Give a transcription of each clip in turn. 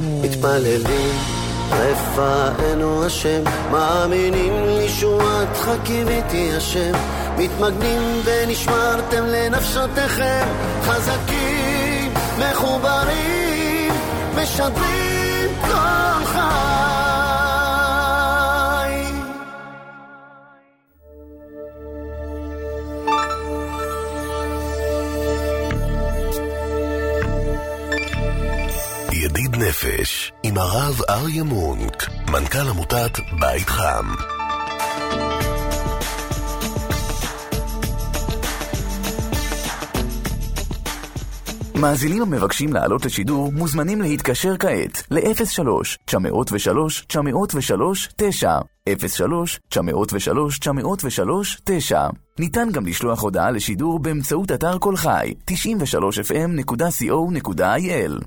מתפללים רפאנו השם, מאמינים לישועתך קיוויתי השם, מתמגנים ונשמרתם לנפשותיכם, חזקים מחוברים משדרים כל חי. ידיד נפש עם הרב אריה מונק, מנכ"ל עמותת בית חם. מאזינים המבקשים לעלות לשידור מוזמנים להתקשר כעת ל-03-903-903-9 03-903-903-9. ניתן גם לשלוח הודעה לשידור באמצעות אתר כל חי 93fm.co.il.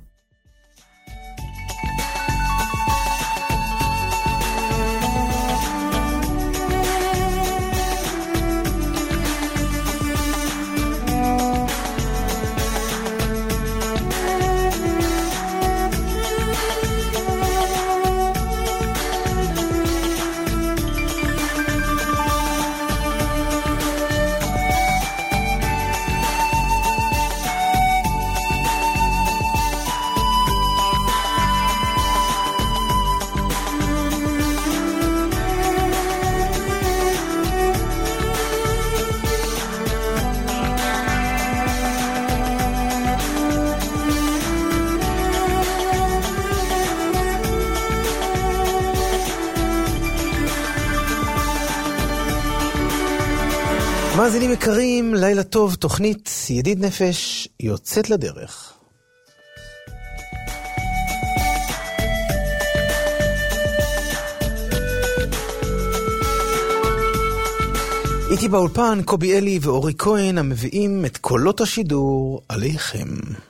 מאזינים יקרים, לילה טוב, תוכנית ידיד נפש יוצאת לדרך. איתי באולפן קובי אלי ואורי כהן המביאים את קולות השידור עליכם.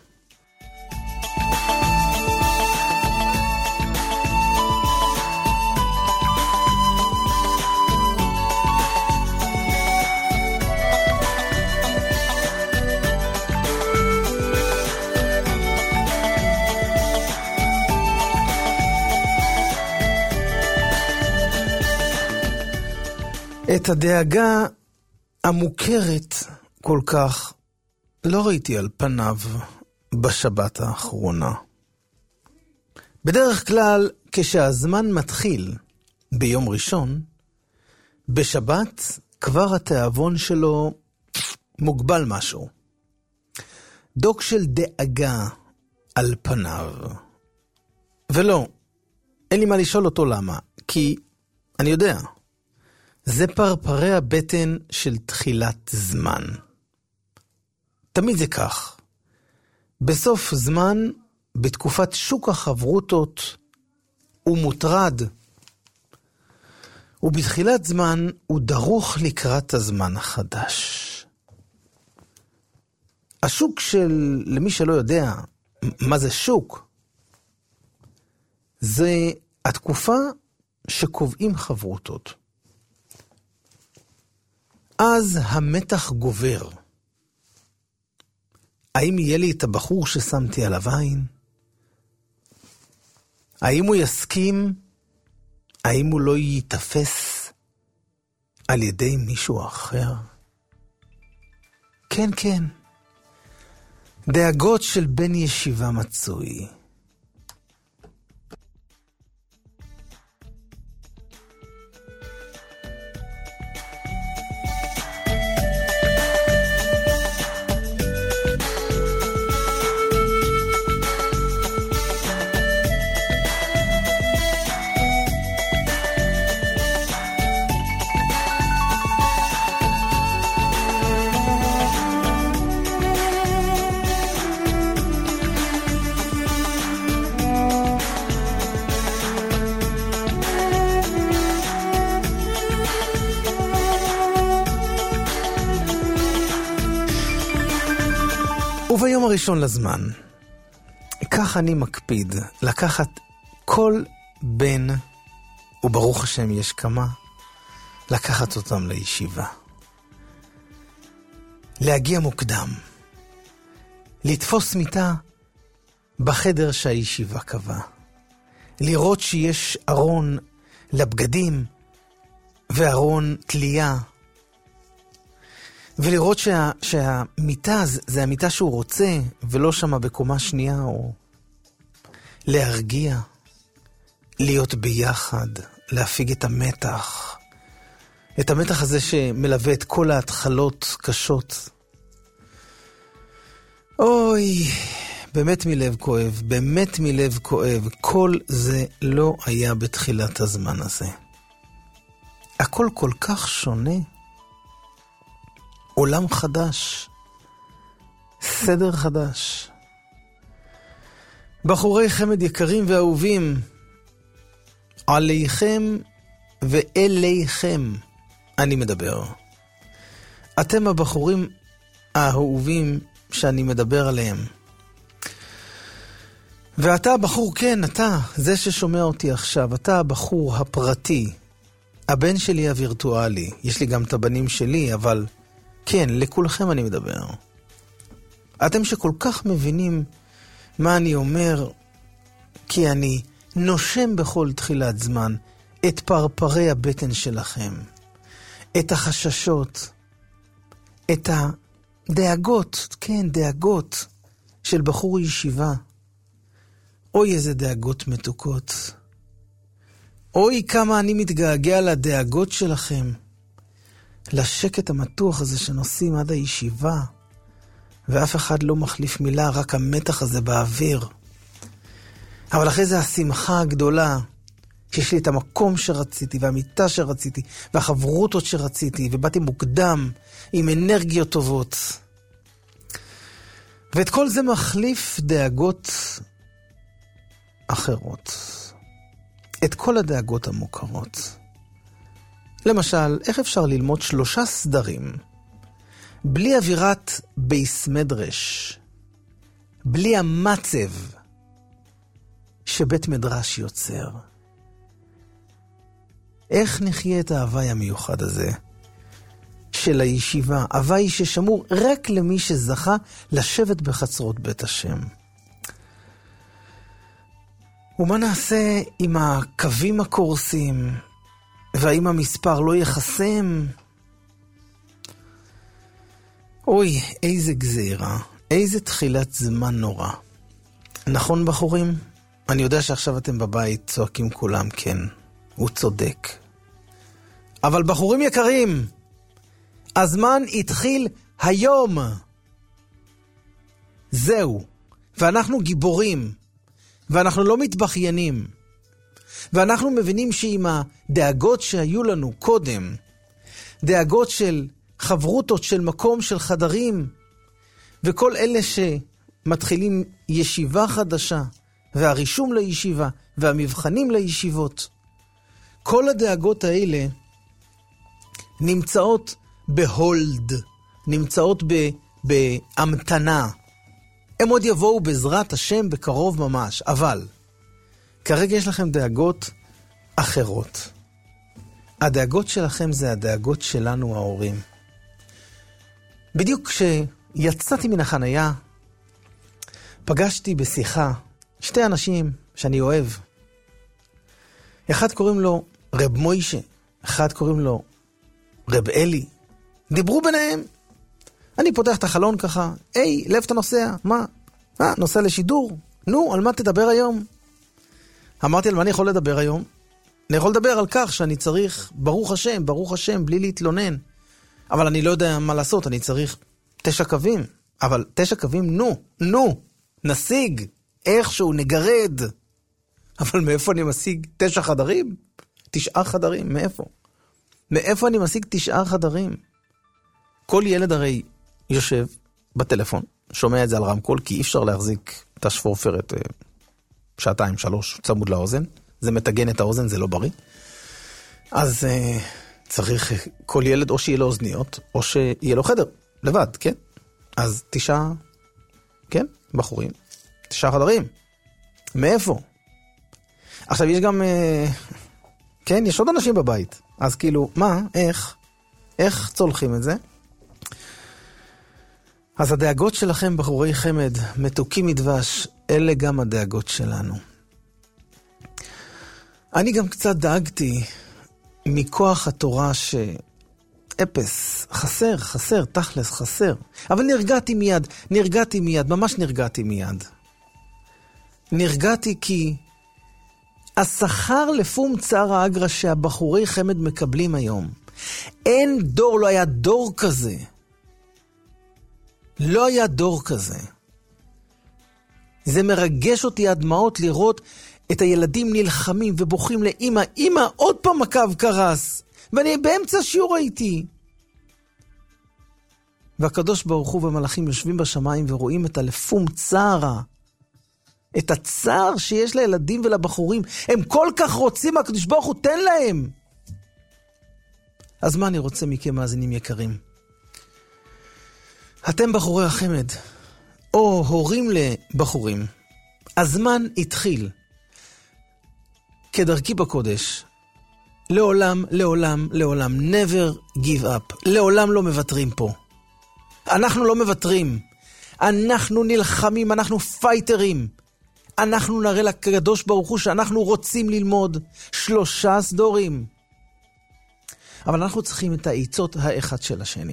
את הדאגה המוכרת כל כך לא ראיתי על פניו בשבת האחרונה. בדרך כלל כשהזמן מתחיל ביום ראשון, בשבת כבר התיאבון שלו מוגבל משהו. דוק של דאגה על פניו. ולא, אין לי מה לשאול אותו למה, כי אני יודע. זה פרפרי הבטן של תחילת זמן. תמיד זה כך. בסוף זמן, בתקופת שוק החברותות, הוא מוטרד. ובתחילת זמן, הוא דרוך לקראת הזמן החדש. השוק של, למי שלא יודע, מה זה שוק? זה התקופה שקובעים חברותות. אז המתח גובר. האם יהיה לי את הבחור ששמתי עליו עין? האם הוא יסכים? האם הוא לא יתפס על ידי מישהו אחר? כן, כן. דאגות של בן ישיבה מצוי. וביום הראשון לזמן, כך אני מקפיד לקחת כל בן, וברוך השם יש כמה, לקחת אותם לישיבה. להגיע מוקדם, לתפוס מיטה בחדר שהישיבה קבעה. לראות שיש ארון לבגדים וארון תלייה, ולראות שהמיטה זה המיטה שהוא רוצה, ולא שמה בקומה שנייה, או להרגיע, להיות ביחד, להפיג את המתח, את המתח הזה שמלווה את כל ההתחלות קשות. אוי, באמת מלב כואב, באמת מלב כואב. כל זה לא היה בתחילת הזמן הזה. הכל כל כך שונה. עולם חדש. סדר חדש. בחורי חמד יקרים ואהובים, עליכם ואליכם אני מדבר. אתם הבחורים האהובים שאני מדבר עליהם. ואתה הבחור, כן, אתה, זה ששומע אותי עכשיו, אתה הבחור הפרטי, הבן שלי הווירטואלי. יש לי גם את הבנים שלי, אבל כן, לכולכם אני מדבר. אתם שכל כך מבינים מה אני אומר, כי אני נושם בכל תחילת זמן את פרפרי הבטן שלכם, את החששות, את הדאגות, כן, דאגות של בחור ישיבה. אוי, איזה דאגות מתוקות. אוי, כמה אני מתגעגע לדאגות שלכם, לשקט המתוח הזה שנוסעים עד הישיבה, ואף אחד לא מחליף מילה, רק המתח הזה באוויר. אבל אחרי זה השמחה הגדולה, שיש לי את המקום שרציתי, והמיטה שרציתי, והחברותות שרציתי, ובאתי מוקדם, עם אנרגיות טובות. ואת כל זה מחליף דאגות אחרות. את כל הדאגות המוכרות. למשל, איך אפשר ללמוד 3 סדרים, בלי אווירת בייס מדרש, בלי המצב שבית מדרש יוצר? איך נחיה את ההווי המיוחד הזה של הישיבה, הווי ששמור רק למי שזכה לשבת בחצרות בית השם? ומה נעשה עם הקווים הקורסים, והאם המספר לא יחסם? אוי, איזה גזירה, איזה תחילת זמן נורא. נכון בחורים? אני יודע שעכשיו אתם בבית צועקים כולם, כן, הוא צודק. אבל בחורים יקרים, הזמן התחיל היום. זהו, ואנחנו גיבורים, ואנחנו לא מתבחיינים, ואנחנו מבינים שעם הדאגות שהיו לנו קודם, דאגות של חברותות, של מקום, של חדרים, וכל אלה שמתחילים ישיבה חדשה, והרישום לישיבה, והמבחנים לישיבות, כל הדאגות האלה נמצאות בהולד, נמצאות בהמתנה. הם עוד יבואו בעזרת השם בקרוב ממש, אבל כרגע יש לכם דאגות אחרות. הדאגות שלכם זה הדאגות שלנו ההורים. בדיוק כשיצאתי מן החנייה, פגשתי בשיחה 2 אנשים שאני אוהב. אחד קוראים לו רב מוישה, אחד קוראים לו רב אלי. דיברו ביניהם. אני פותח את החלון ככה, היי, לב אתה נוסע? מה? נוסע לשידור? נו, על מה תדבר היום? אמרתי, על מה אני יכול לדבר היום? אני יכול לדבר על כך שאני צריך, ברוך השם, בלי להתלונן. אבל אני לא יודע מה לעשות, אני צריך 9 קווים. אבל 9 קווים, נשיג, איכשהו, נגרד. אבל מאיפה אני משיג 9 חדרים? 9 חדרים, מאיפה? מאיפה אני משיג 9 חדרים? כל ילד הרי יושב בטלפון, שומע את זה על רמקול, כי אי אפשר להחזיק את השפורפרת 2-3 צמוד לאוזן. זה מתגן את האוזן, זה לא בריא. אז צריך כל ילד או שיהיה לו אוזניות, או שיהיה לו חדר, לבד, כן? אז 9, כן, בחורים, 9 חדרים. מאיפה? עכשיו יש גם, כן, יש עוד אנשים בבית. אז כאילו, מה? איך צולחים את זה? אז הדאגות שלכם, בחורי חמד, מתוקים מדבש, אלה גם הדאגות שלנו. אני גם קצת דאגתי מכוח התורה אפס, חסר, תכלס, חסר. אבל נרגעתי מיד, ממש נרגעתי מיד. נרגעתי כי השכר לפום צער האגרא שהבחורי חמד מקבלים היום. אין דור, לא היה דור כזה. לא היה דור כזה. זה מרגש אותי עד דמעות לראות את הילדים נלחמים ובוכים לאמא, אמא, עוד פעם הקו קרס. ואני באמצע שיעור הייתי. והקדוש ברוך הוא והמלאכים יושבים בשמיים ורואים את הלפום צערה. את הצער שיש לילדים ולבחורים. הם כל כך רוצים, הקדוש ברוך הוא תן להם. אז מה אני רוצה מכם מאזינים יקרים? אתם בחורי החמד, או הורים לבחורים. הזמן התחיל. כדרכי בקודש. לעולם, never give up. לעולם לא מוותרים פה. אנחנו לא מוותרים. אנחנו נלחמים, אנחנו פייטרים. אנחנו נראה לקדוש ברוך הוא שאנחנו רוצים ללמוד 3 סדורים. אבל אנחנו צריכים את העיצות האחד של השני.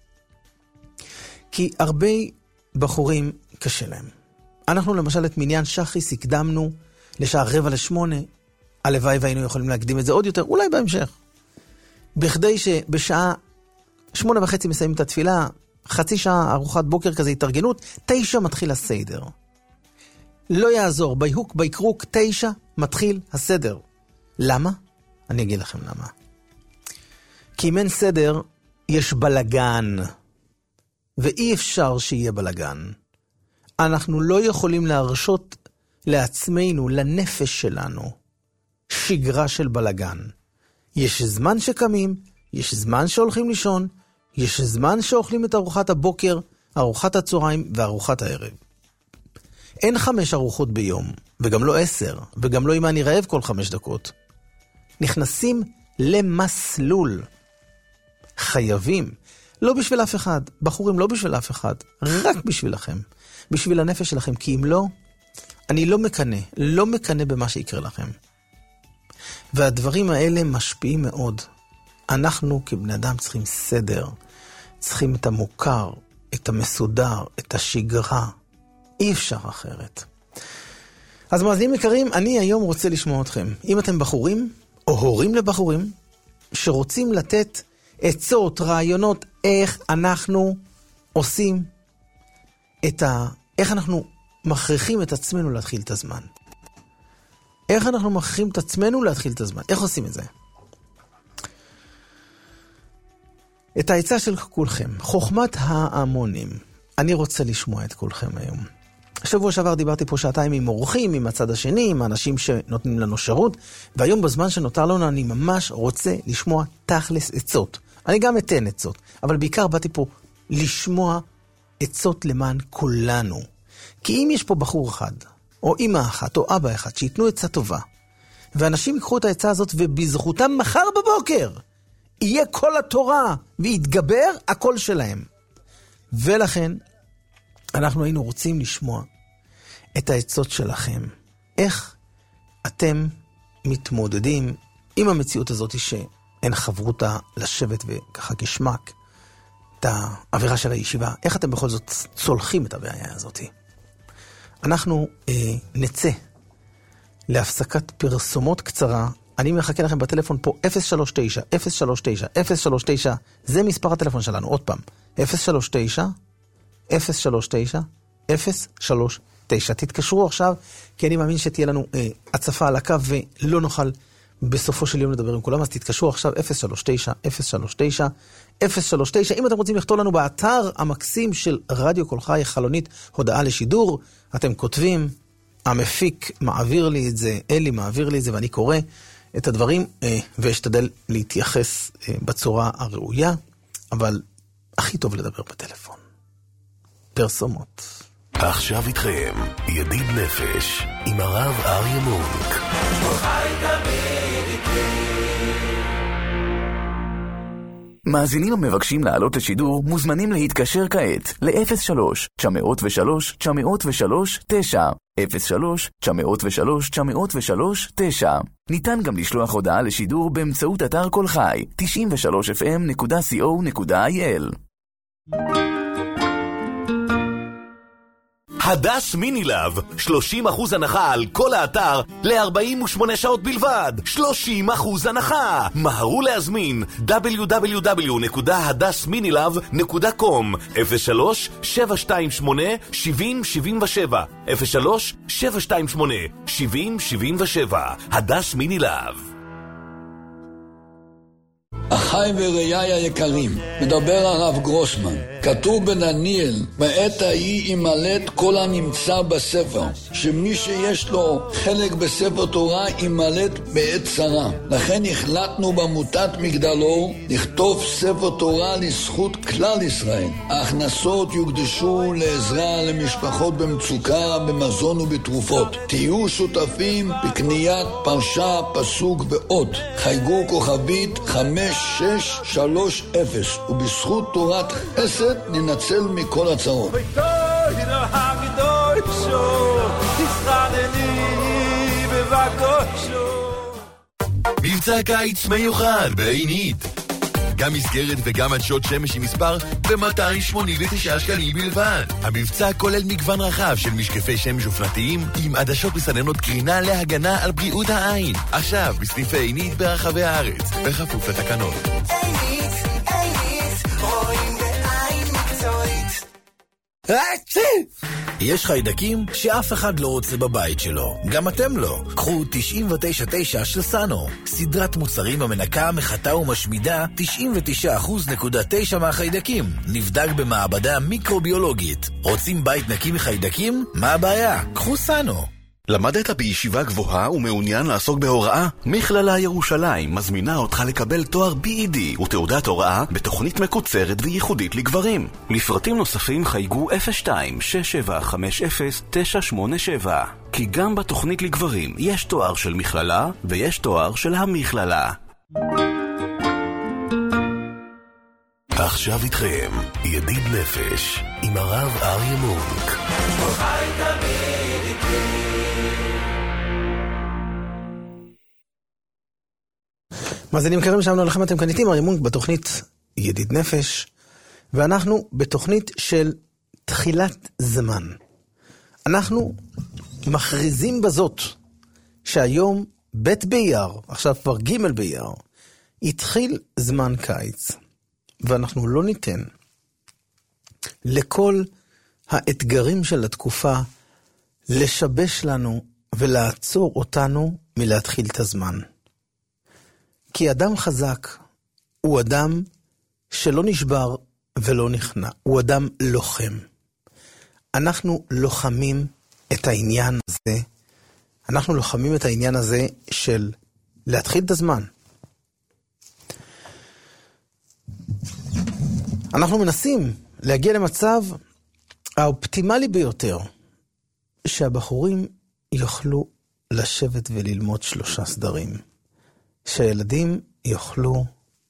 כי הרבה בחורים קשה להם. אנחנו למשל את מניין שחריס הקדמנו לשעה 7:45. הלוואי והיינו יכולים להקדים את זה עוד יותר, אולי בהמשך. בכדי שבשעה 8:30 מסיים את התפילה, חצי שעה ארוחת בוקר כזה התארגנות, 9 מתחיל הסדר. לא יעזור, ביהוק, ביקרוק, 9 מתחיל הסדר. למה? אני אגיד לכם למה. כי אם אין סדר, יש בלגן. ואי אפשר שיהיה בלגן. אנחנו לא יכולים להרשות לעצמנו, לנפש שלנו, שגרה של בלגן. יש זמן שקמים, יש זמן שהולכים לישון, יש זמן שאוכלים את ארוחת הבוקר, ארוחת הצהריים וארוחת הערב. אין 5 ארוחות ביום, וגם לא 10, וגם לא אם אני רעב כל 5 דקות. נכנסים למסלול. חייבים. לא בשביל אף אחד. בחורים לא בשביל אף אחד. רק בשבילכם. בשביל הנפש שלכם. כי אם לא, אני לא מקנה במה שיקרה לכם. והדברים האלה משפיעים מאוד. אנחנו כבני אדם צריכים סדר. צריכים את המוכר, את המסודר, את השגרה. אי אפשר אחרת. אז מאזינים יקרים, אני היום רוצה לשמוע אתכם. אם אתם בחורים, או הורים לבחורים, שרוצים לתת עצות, רעיונות, איך אנחנו עושים איך אנחנו מכריחים את עצמנו להתחיל את הזמן. איך אנחנו מכריחים את עצמנו להתחיל את הזמן. איך עושים את זה? את העצה של כולכם, חוכמת ההמונים. אני רוצה לשמוע את כולכם היום. שבוע שעבר דיברתי פה 2 שעתיים עם אורחים, עם הצד השני, עם האנשים שנותנים לנו שירות, והיום בזמן שנותר לנו אני ממש רוצה לשמוע תכלס עצות. אני גם אתן עצות, אבל בעיקר באתי פה לשמוע עצות למען כולנו. כי אם יש פה בחור אחד, או אמא אחת, או אבא אחד, שיתנו עצה טובה, ואנשים יקחו את העצה הזאת, ובזכותם מחר בבוקר יהיה כל התורה, ויתגבר הקול שלהם. ולכן, אנחנו היינו רוצים לשמוע את העצות שלכם. איך אתם מתמודדים עם המציאות הזאת שאין חברותה לשבת וככה כשמק את העבירה של הישיבה. איך אתם בכל זאת צולחים את הבעיה הזאת? אנחנו נצא להפסקת פרסומות קצרה. אני מחכה לכם בטלפון פה 039, 039, 039. זה מספר הטלפון שלנו. עוד פעם. 039, 039, 039. תתקשרו עכשיו, כי אני מאמין שתהיה לנו הצפה על הקו ולא נוכל בסופו של יום לדבר עם כולם. אז תתקשרו עכשיו 039, 039, 039. אם אתם רוצים לכתוב לנו באתר המקסים של רדיו קול חי חלונית הודעה לשידור, אתם כותבים, המפיק מעביר לי את זה, אלי מעביר לי את זה, ואני קורא את הדברים ואשתדל להתייחס בצורה הראויה, אבל הכי טוב לדבר בטלפון. פרסומות. עכשיו איתכם ידיד נפש עם הרב אריה מונק. מאזינים המבקשים לעלות לשידור מוזמנים להתקשר כעת ל-03-903-903-9 03-903-903-9. ניתן גם לשלוח הודעה לשידור באמצעות אתר כל חי 93fm.co.il. הדס מיני-לאב, 30% הנחה על כל האתר ל-48 שעות בלבד. 30% הנחה. מהרו להזמין www.hadasminilove.com 03-728-7077 03-728-7077 הדס מיני-לאב. אחי וראיי היקרים, מדבר הרב גרוסמן. כתוב בדניאל, בעת ההיא ימלט כל הנמצא בספר, שמי שיש לו חלק בספר תורה ימלט בעת צרה. לכן החלטנו בעמותת מגדלור לכתוב ספר תורה לזכות כלל ישראל. ההכנסות יוקדשו לעזרה למשפחות במצוקה, במזון ובתרופות. תהיו שותפים בקניית פרשה, פסוק ועוד. חייגו כוכבית 5630, ובזכות תורת חסד ננצל מכל הצרות. מבצע קיץ מיוחד בעינית. גם מסגרת וגם עדשות שמש עם מספר ב-289 שקלים בלבד. המבצע כולל מגוון רחב של משקפי שמש אופנתיים עם עדשות מסננות קרינה להגנה על בריאות העין. עכשיו בסניפי עינית ברחבי הארץ, בכפוף לתקנות. עינית, רואים בעין מקצועית. יש חיידקים שאף אחד לא רוצה בבית שלו. גם אתם לא. קחו 99.9 של סאנו. סדרת מוצרים המנקה, מחתה ומשמידה 99.9% מהחיידקים. נבדק במעבדה מיקרוביולוגית. רוצים בית נקי מחיידקים? מה הבעיה? קחו סאנו. למדת בישיבה גבוהה ומעוניין לעסוק בהוראה? מכללה ירושלים מזמינה אותך לקבל תואר BED ותעודת הוראה בתוכנית מקוצרת וייחודית לגברים. לפרטים נוספים חייגו 02-6750-987. כי גם בתוכנית לגברים יש תואר של מכללה ויש תואר של המכללה. עכשיו איתכם ידיד נפש עם הרב אריה מונק. מאזינים יקרים, שלום לכם, אתם כאן איתי אריה מונק בתוכנית ידיד נפש, ואנחנו בתוכנית של תחילת זמן. אנחנו מכריזים בזאת שהיום ב' באייר, עכשיו כבר ג' באייר, התחיל זמן קיץ, ואנחנו לא ניתן לכל האתגרים של התקופה לשבש לנו ולעצור אותנו מלהתחיל את הזמן. כי אדם חזק הוא אדם שלא נשבר ולא נכנע, הוא אדם לוחם. אנחנו לוחמים את העניין הזה, אנחנו לוחמים את העניין הזה של להתחיל את הזמן. אנחנו מנסים להגיע למצב האופטימלי ביותר, שהבחורים יוכלו לשבת וללמוד 3 סדרים. שהילדים יוכלו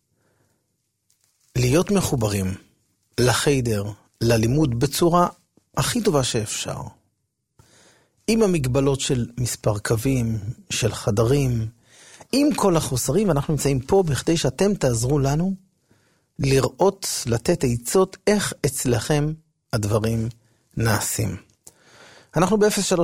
להיות מחוברים לחיידר, ללימוד בצורה הכי טובה שאפשר. עם המגבלות של מספר קווים, של חדרים, עם כל החוסרים, אנחנו נמצאים פה בכדי שאתם תעזרו לנו לראות, לתת עצות איך אצלכם הדברים נעשים. אנחנו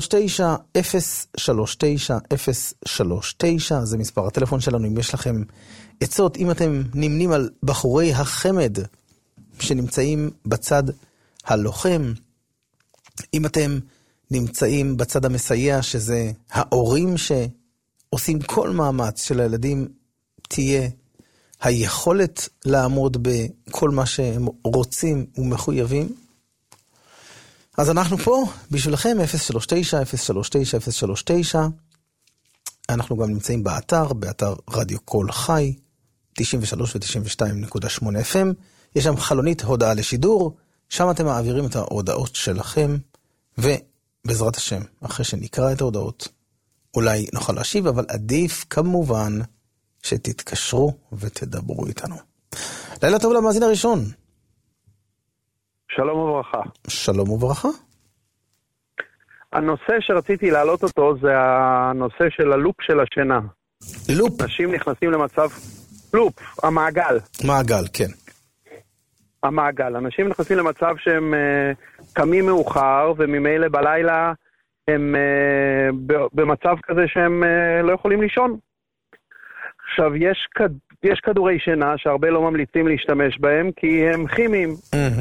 ב-039-039-039, זה מספר הטלפון שלנו. אם יש לכם עצות, אם אתם נמנים על בחורי החמד שנמצאים בצד הלוחם, אם אתם נמצאים בצד המסייע, שזה ההורים שעושים כל מאמץ של הילדים, תהיה היכולת לעמוד בכל מה שהם רוצים ומחויבים, אז אנחנו פה בשבילכם, 039-039-039. אנחנו גם נמצאים באתר רדיו קול חי, 93 ו-92.8 FM. יש שם חלונית הודעה לשידור, שם אתם מעבירים את ההודעות שלכם, ובעזרת השם, אחרי שנקרא את ההודעות, אולי נוכל להשיב, אבל עדיף כמובן שתתקשרו ותדברו איתנו. לילה טוב למאזין הראשון. שלום וברכה. שלום וברכה. הנושא שרציתי להעלות אותו זה הנושא של הלופ של השינה. לופ? אנשים נכנסים למצב... לופ, המעגל. מעגל, כן. המעגל. אנשים נכנסים למצב שהם קמים מאוחר, וממילא בלילה הם במצב כזה שהם לא יכולים לישון. עכשיו, יש כדורי שינה שהרבה לא ממליצים להשתמש בהם, כי הם כימיים.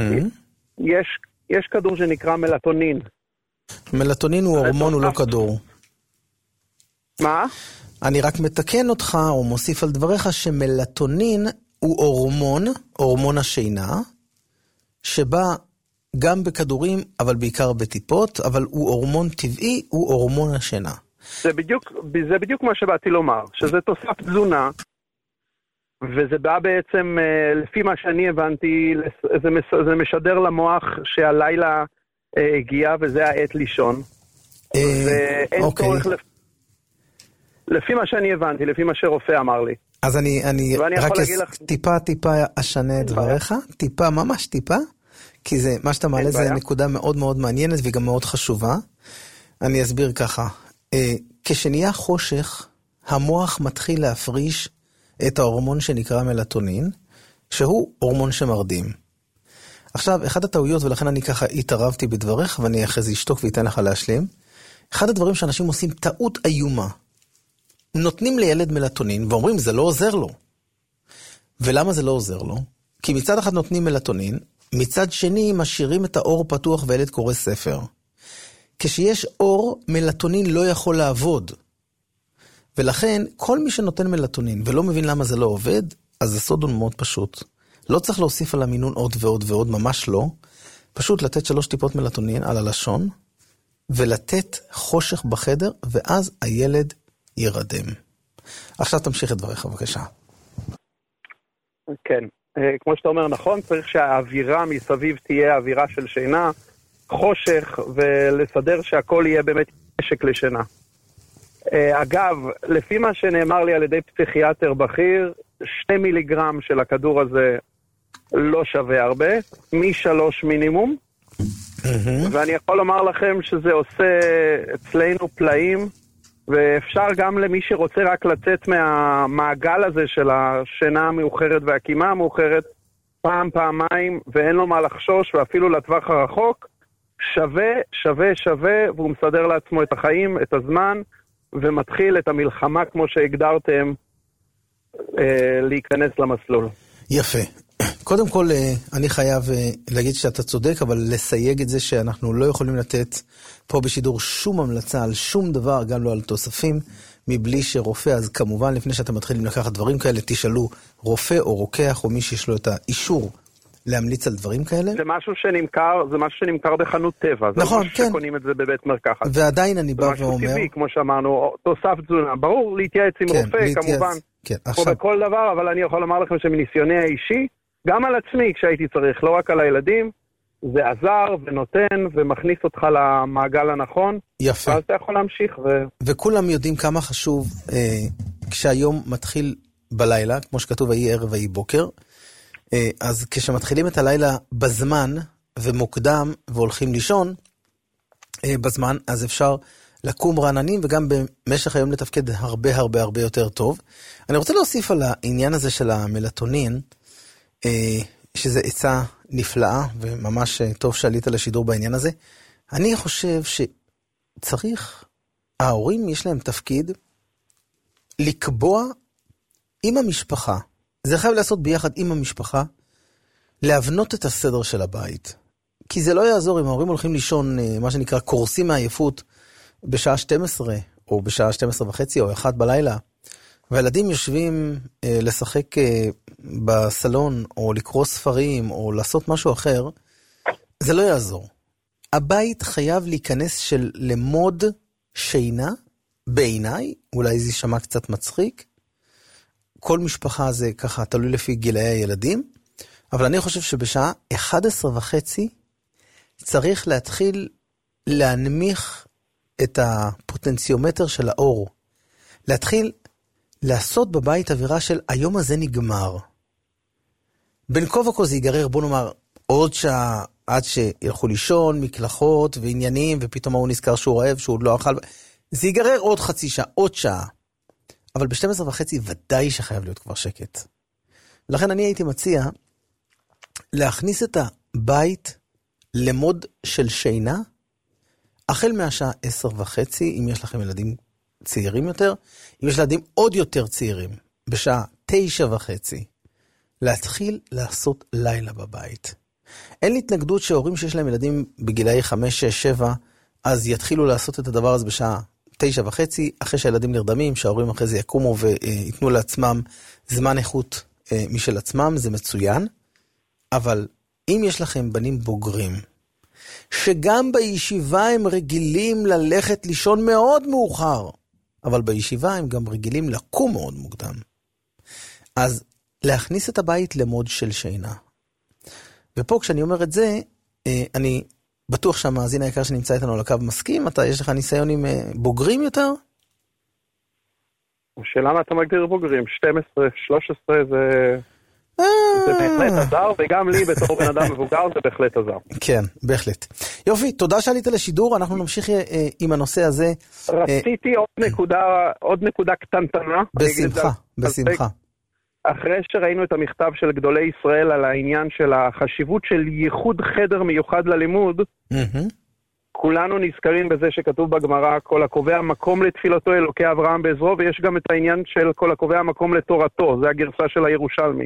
יש כדור שנקרא מלטונין. מלטונין הוא הורמון, הוא לא כדור. מה? אני רק מתקן אותך, או מוסיף על דבריך, שמלטונין הוא הורמון השינה, שבא גם בכדורים, אבל בעיקר בטיפות, אבל הוא הורמון טבעי, הוא הורמון השינה. זה בדיוק מה שבאתי לומר, שזה תוסף תזונה, וזה בא בעצם, לפי מה שאני הבנתי, זה משדר למוח שהלילה הגיע, וזה העת לישון. ואין צורך, לפי מה שאני הבנתי, לפי מה שרופא אמר לי. אז אני רק טיפה אשנה את דבריך, טיפה, ממש טיפה, כי זה, מה שאתה מעלה זה נקודה מאוד מאוד מעניינת וגם מאוד חשובה. אני אסביר ככה. כשנהיה חושך, המוח מתחיל להפריש את ההורמון שנקרא מלטונין, שהוא הורמון שמרדים. עכשיו, אחד הטעויות, ולכן אני ככה התערבתי בדבריך, ואני אחרי זה אשתוק ואתן לך להשלים, אחד הדברים שאנשים עושים טעות איומה, נותנים לילד מלטונין, ואומרים, זה לא עוזר לו. ולמה זה לא עוזר לו? כי מצד אחד נותנים מלטונין, מצד שני משאירים את האור פתוח וילד קורא ספר. כשיש אור, מלטונין לא יכול לעבוד. ולכן, כל מי שנותן מלטונין ולא מבין למה זה לא עובד, אז הסוד הוא מאוד פשוט. לא צריך להוסיף על המינון עוד ועוד ועוד, ממש לא. פשוט לתת 3 טיפות מלטונין על הלשון, ולתת חושך בחדר, ואז הילד ירדם. עכשיו תמשיך את דבריך, בבקשה. כן, כמו שאתה אומר, נכון, צריך שהאווירה מסביב תהיה אווירה של שינה, חושך, ולסדר שהכל יהיה באמת משק לשינה. אגב, לפי מה שנאמר לי על ידי פסיכיאטר בכיר, 2 מיליגרם של הכדור הזה לא שווה הרבה, מ3 מינימום, ואני יכול לומר לכם שזה עושה אצלנו פלאים, ואפשר גם למי שרוצה רק לצאת מהמעגל הזה של השינה המאוחרת והקימה המאוחרת, פעמיים, ואין לו מה לחשוש, ואפילו לטווח הרחוק, שווה, והוא מסדר לעצמו את החיים, את הזמן, ומתחיל את המלחמה כמו שהגדרתם, להיכנס למסלול. יפה. קודם כל, אני חייב להגיד שאתה צודק, אבל לסייג את זה שאנחנו לא יכולים לתת פה בשידור שום המלצה על שום דבר, גם לא על תוספים, מבלי שרופא, אז כמובן, לפני שאתם מתחילים לקחת דברים כאלה, תשאלו רופא או רוקח או מי שיש לו את האישור להמליץ על דברים כאלה. זה משהו שנמכר בחנות טבע. נכון, כן. שקונים את זה בבית מרקחת. ועדיין אני בא ואומר... זה משהו טבעי, כמו שאמרנו, תוסף תזונה. ברור, להתייעץ עם רופא, כמובן. כן, כמו בכל דבר, אבל אני יכול לומר לכם שמניסיוני האישי, גם על עצמי כשהייתי צריך, לא רק על הילדים, זה עזר ונותן ומכניס אותך למעגל הנכון. יפה. אז אתה יכול להמשיך וכולם יודעים כמה חשוב כשהיום מתחיל בלילה, כמו שכתוב, ויהי ערב ויהי בוקר, אז כשמתחילים את הלילה בזמן ומוקדם והולכים לישון בזמן, אז אפשר לקום רעננים וגם במשך היום לתפקד הרבה יותר טוב. אני רוצה להוסיף על העניין הזה של המלטונין, שזה עצה נפלאה וממש טוב שעלית לשידור בעניין הזה. אני חושב שצריך, ההורים יש להם תפקיד לקבוע עם המשפחה, זה חייב לעשות ביחד עם המשפחה, להבנות את הסדר של הבית. כי זה לא יעזור אם ההורים הולכים לישון, מה שנקרא, קורסים מהעייפות, בשעה 12, או בשעה 12:30, או 1 בלילה, והילדים יושבים לשחק בסלון, או לקרוא ספרים, או לעשות משהו אחר, זה לא יעזור. הבית חייב להיכנס למוד שינה, בעיניי, אולי זה יישמע קצת מצחיק, כל משפחה זה ככה תלוי לפי גילאי הילדים, אבל אני חושב שבשעה 11:30 צריך להתחיל להנמיך את הפוטנציומטר של האור. להתחיל לעשות בבית אווירה של היום הזה נגמר. בין כה וכה זה ייגרר, בוא נאמר, עוד שעה עד שילכו לישון, מקלחות ועניינים, ופתאום הוא נזכר שהוא רעב, שהוא עוד לא אכל. זה ייגרר עוד חצי שעה, עוד שעה. אבל ב-12:30 ודאי שחייב להיות כבר שקט. לכן אני הייתי מציע להכניס את הבית למוד של שינה, החל מהשעה 10:30, אם יש לכם ילדים צעירים יותר, אם יש ילדים עוד יותר צעירים, בשעה 9:30, להתחיל לעשות לילה בבית. אין לי התנגדות שההורים שיש להם ילדים בגילאי 5, 6, 7, אז יתחילו לעשות את הדבר הזה בשעה 9:30, אחרי שהילדים נרדמים, שההורים אחרי זה יקומו ויתנו לעצמם זמן איכות משל עצמם, זה מצוין. אבל אם יש לכם בנים בוגרים, שגם בישיבה הם רגילים ללכת לישון מאוד מאוחר, אבל בישיבה הם גם רגילים לקום מאוד מוקדם, אז להכניס את הבית למוד של שינה. ופה כשאני אומר את זה, אני בטוח שהמאזין היקר שנמצא איתנו על הקו מסכים. יש לך ניסיון עם בוגרים יותר? השאלה מה אתה מגדיר בוגרים? 12, 13 זה בהחלט עזר, וגם לי בתור בן אדם מבוגר זה בהחלט עזר. כן, בהחלט. יופי, תודה שעלית לשידור, אנחנו נמשיך עם הנושא הזה. רציתי עוד נקודה קטנטנה. בשמחה, בשמחה. אחרי שראינו את המכתב של גדולי ישראל על העניין של החשיבות של ייחוד חדר מיוחד ללימוד, כולנו נזכרים בזה שכתוב בגמרא, כל הקובע מקום לתפילתו אלוקי אברהם בעזרו, ויש גם את העניין של כל הקובע מקום לתורתו, זה הגרסה של הירושלמי.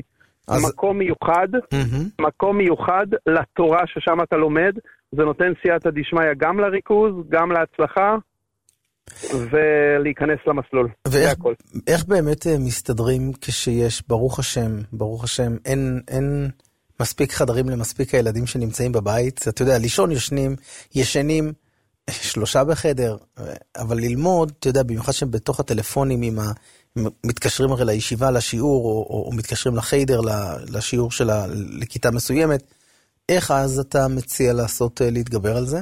מקום מיוחד לתורה ששם אתה לומד, זה נותן סייעתא דשמיא גם לריכוז, גם להצלחה, ולהיכנס למסלול. ואיך באמת מסתדרים כשיש, ברוך השם, אין מספיק חדרים למספיק הילדים שנמצאים בבית? אתה יודע, לישון ישנים 3 בחדר, אבל ללמוד, אתה יודע, במיוחד שהם בתוך הטלפונים, מתקשרים הרי לישיבה, לשיעור, או מתקשרים לחיידר, לשיעור שלה, לכיתה מסוימת, איך אז אתה מציע להתגבר על זה?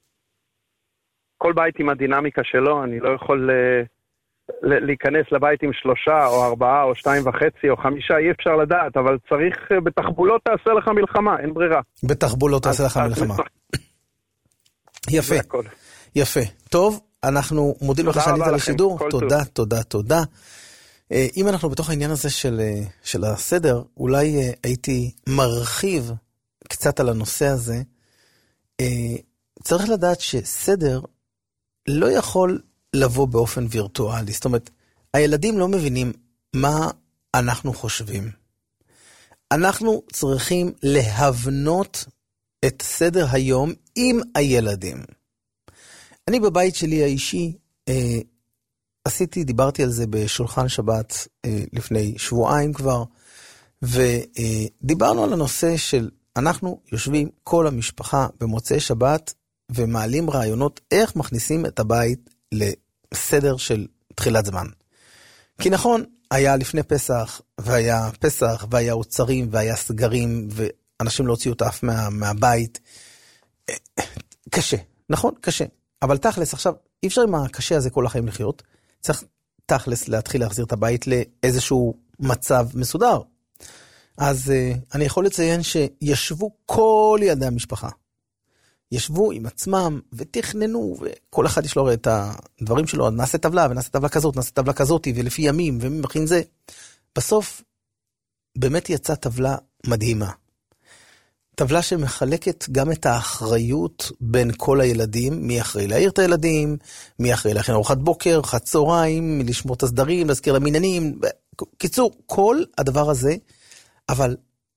כל בית עם הדינמיקה שלו, אני לא יכול להיכנס לבית עם 3 או 4 או 2.5 או 5, אי אפשר לדעת, אבל צריך, בתחבולות תעשה לך מלחמה, אין ברירה. בתחבולות תעשה לך מלחמה. יפה, יפה. טוב, אנחנו מודים לך שענית לשידור. תודה. אם אנחנו בתוך העניין הזה של הסדר, אולי הייתי מרחיב קצת על הנושא הזה. צריך לדעת שסדר לא יכול לבוא באופן וירטואלי. זאת אומרת, הילדים לא מבינים מה אנחנו חושבים. אנחנו צריכים להבנות את סדר היום עם הילדים. אני בבית שלי האישי, דיברתי על זה בשולחן שבת לפני שבועיים כבר, ודיברנו על הנושא של אנחנו יושבים כל המשפחה במוצאי שבת, ומעלים רעיונות איך מכניסים את הבית לסדר של תחילת זמן. כי נכון, היה לפני פסח, והיה אוצרים, והיה סגרים, ואנשים לא הוציאו את האף מהבית. קשה, נכון? קשה. אבל תכלס, עכשיו, אי אפשר עם הקשה הזה כל החיים לחיות. צריך תכלס להתחיל להחזיר את הבית לאיזשהו מצב מסודר. אז אני יכול לציין שישבו כל ילדי המשפחה. ישבו עם עצמם ותכננו, וכל אחד יש לו את הדברים שלו, נעשה טבלה ונעשה טבלה כזאת, ולפי ימים ומכין זה. בסוף באמת יצאה טבלה מדהימה. טבלה שמחלקת גם את האחריות בין כל הילדים, מי אחראי להעיר את הילדים, מי אחראי להכין ארוחת בוקר, ארוחת צהריים, לשמור את הסדרים, להזכיר למניינים, קיצור, כל הדבר הזה, אבל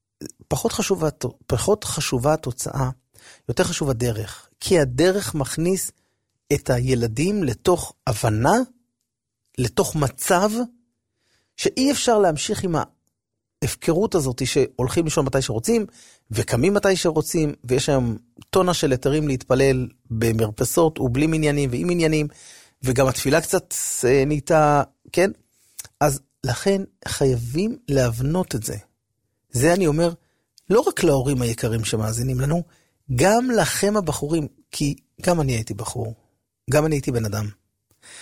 פחות חשובה התוצאה, יותר חשוב הדרך, כי הדרך מכניס את הילדים לתוך הבנה, לתוך מצב, שאי אפשר להמשיך עם ההפקרות הזאת, שהולכים לישון מתי שרוצים, וקמים מתי שרוצים, ויש היום טונה של היתרים להתפלל במרפסות, ובלי מניינים ועם מניינים, וגם התפילה קצת נהייתה, כן? אז לכן חייבים להבנות את זה. זה אני אומר, לא רק להורים היקרים שמאזינים לנו, גם לכם הבחורים, כי גם אני הייתי בחור, גם אני הייתי בן אדם.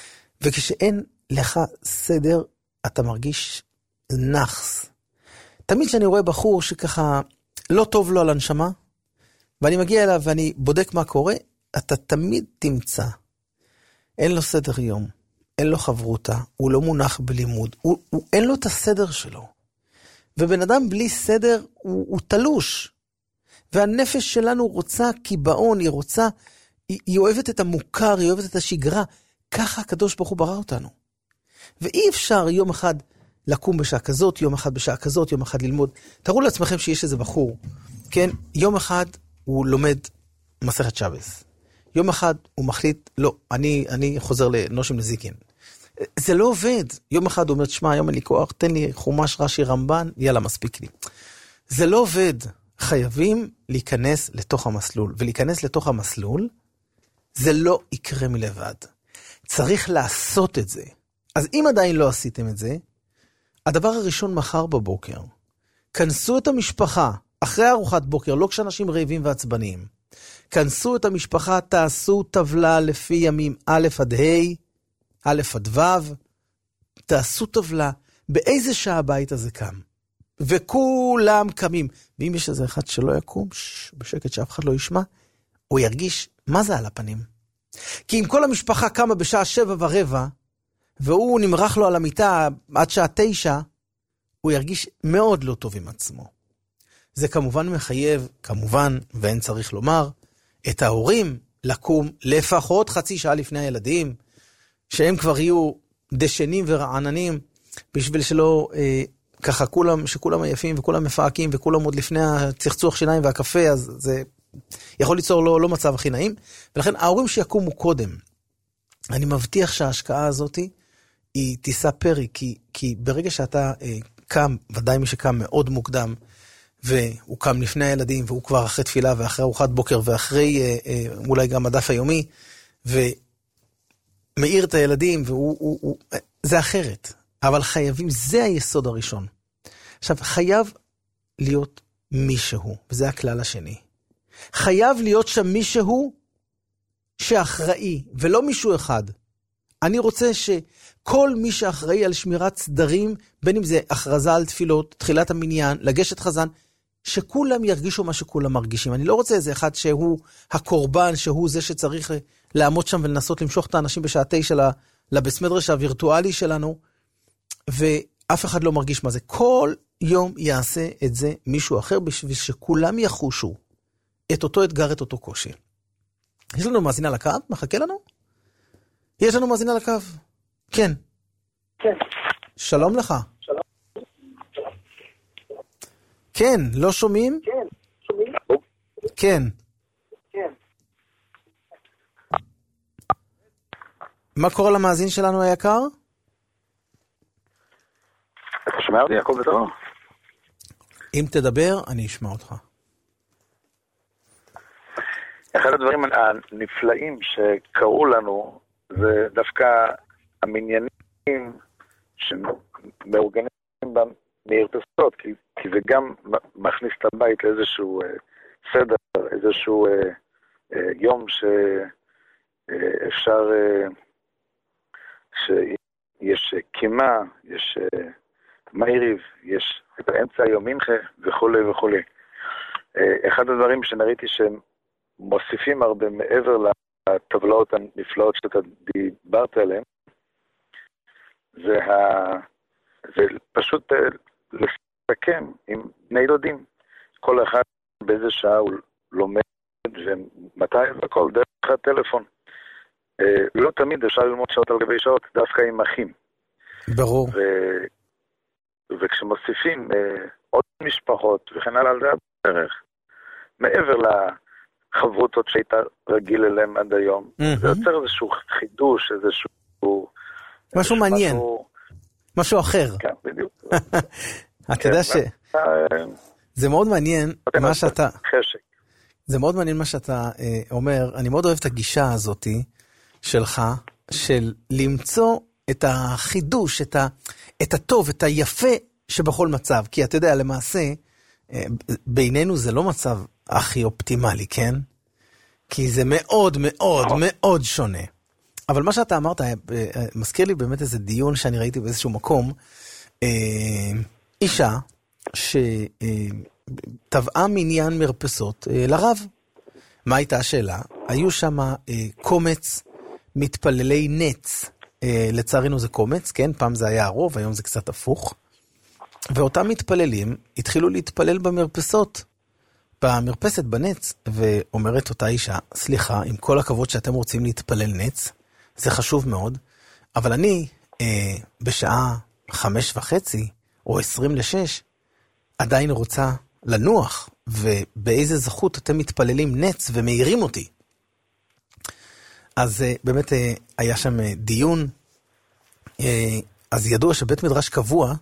וכשאין לך סדר, אתה מרגיש נחס. תמיד שאני רואה בחור שככה לא טוב לו על הנשמה, ואני מגיע אליו ואני בודק מה קורה, אתה תמיד תמצא. אין לו סדר יום, אין לו חברותה, הוא לא מונח בלימוד, אין לו את הסדר שלו. ובן אדם בלי סדר הוא תלוש. והנפש שלנו רוצה קיבעון, היא אוהבת את המוכר, היא אוהבת את השגרה. ככה הקדוש ברוך הוא ברא אותנו. ואי אפשר יום אחד לקום בשעה כזאת, יום אחד בשעה כזאת, יום אחד ללמוד. תראו לעצמכם שיש איזה בחור, כן? יום אחד הוא לומד מסכת שבס. יום אחד הוא מחליט, לא, אני חוזר לנושים נזיקין. זה לא עובד. יום אחד הוא אומר, שמע, היום אין לי כוח, תן לי חומש רש"י רמב"ן, יאללה, מספיק לי. זה לא עובד. חייבים להיכנס לתוך המסלול. ולהיכנס לתוך המסלול, זה לא יקרה מלבד. צריך לעשות את זה. אז אם עדיין לא עשיתם את זה, הדבר הראשון מחר בבוקר, כנסו את המשפחה, אחרי ארוחת בוקר, לא כשאנשים רעבים ועצבניים, כנסו את המשפחה, תעשו טבלה לפי ימים א' עד ה', א' עד ו', תעשו טבלה, באיזה שעה הבית הזה קם, וכולם קמים, ואם יש איזה אחד שלא יקום, בשקט שאף אחד לא ישמע, הוא ירגיש מה זה על הפנים. כי אם כל המשפחה קמה בשעה 7:15, והוא נמרח לו על המיטה עד שעה 9, הוא ירגיש מאוד לא טוב עם עצמו. זה כמובן מחייב, כמובן, ואין צריך לומר, את ההורים לקום לפחות חצי שעה לפני הילדים, שהם כבר יהיו דשנים ורעננים, בשביל שלא, ככה שכולם עייפים וכולם מפעקים, וכולם עוד לפני הצחצוח שיניים והקפה, אז זה יכול ליצור לא מצב הכי נעים. ולכן ההורים שיקומו קודם, אני מבטיח שההשקעה הזאת היא תישא פרי, כי ברגע שאתה קם, ודאי מי שקם מאוד מוקדם, והוא קם לפני הילדים, והוא כבר אחרי תפילה ואחרי ארוחת בוקר, ואחרי אולי גם הדף היומי, ומאיר את הילדים, זה אחרת. אבל חייבים, זה היסוד הראשון. עכשיו, חייב להיות מישהו, וזה הכלל השני. חייב להיות שם מישהו שאחראי, ולא מישהו אחד. אני רוצה שכל מי שאחראי על שמירת סדרים, בין אם זה הכרזה על תפילות, תחילת המניין, לגשת חזן, שכולם ירגישו מה שכולם מרגישים. אני לא רוצה איזה אחד שהוא הקורבן, שהוא זה שצריך לעמוד שם ולנסות למשוך את האנשים בשעה 9 לבסמדרש הווירטואלי שלנו, ואף אחד לא מרגיש מה זה. כל יום יעשה את זה מישהו אחר, בשביל שכולם יחושו את אותו אתגר, את אותו קושי. יש לנו מאזינה לקו? מחכה לנו? יש לנו מאזינה לקו? כן. כן. שלום לך. שלום. כן, לא שומעים? כן, שומעים? כן. כן. מה קורה למאזין שלנו היקר? אתה שומע אותי? הכל בסדר? אם תדבר, אני אשמע אותך. אחד הדברים הנפלאים שקראו לנו, זה דווקא המניינים שמאורגנים במרפסות, כי זה גם מכניס את הבית לאיזשהו סדר, איזשהו יום שאפשר, שיש קימה, יש מייריב, יש את האמצע היום מנחה וכו' וכו'. אחד הדברים שנראיתי שהם מוסיפים הרבה מעבר לטבלאות הנפלאות שאתה דיברת עליהן, זה פשוט לסכם עם בני דודים. כל אחד באיזה שעה הוא לומד ומתי והכל דרך הטלפון. לא תמיד אפשר ללמוד שעות על גבי שעות, דווקא עם אחים. ברור. וכשמוסיפים עוד משפחות וכן הלאה על זה הדרך, מעבר לחברותות שהיית רגיל אליהם עד היום, זה יוצר איזשהו חידוש, איזשהו משהו מעניין, משהו אחר. כן, בדיוק. אתה יודע זה מאוד מעניין מה שאתה, זה מאוד מעניין מה שאתה אומר. אני מאוד אוהב את הגישה הזאת שלך, של למצוא את החידוש, את הטוב, את היפה שבכל מצב. כי אתה יודע, למעשה, בינינו זה לא מצב הכי אופטימלי, כן? כי זה מאוד מאוד מאוד שונה. אבל מה שאתה אמרת, מזכיר לי באמת איזה דיון שאני ראיתי באיזשהו מקום, אישה שטבעה מניין מרפסות לרב. מה הייתה השאלה? היו שם קומץ מתפללי נץ. לצערנו זה קומץ, כן? פעם זה היה הרוב, היום זה קצת הפוך. ואותם מתפללים התחילו להתפלל במרפסות. במרפסת בנץ, ואומרת אותה אישה, סליחה, עם כל הכבוד שאתם רוצים להתפלל נץ, זה חשוב מאוד, אבל אני בשעה 5:30 או 5:50 עדיין רוצה לנוח, ובאיזה זכות אתם מתפללים נץ ומאירים אותי. אז באמת היה שם דיון, אז ידוע שבית מדרש קבוע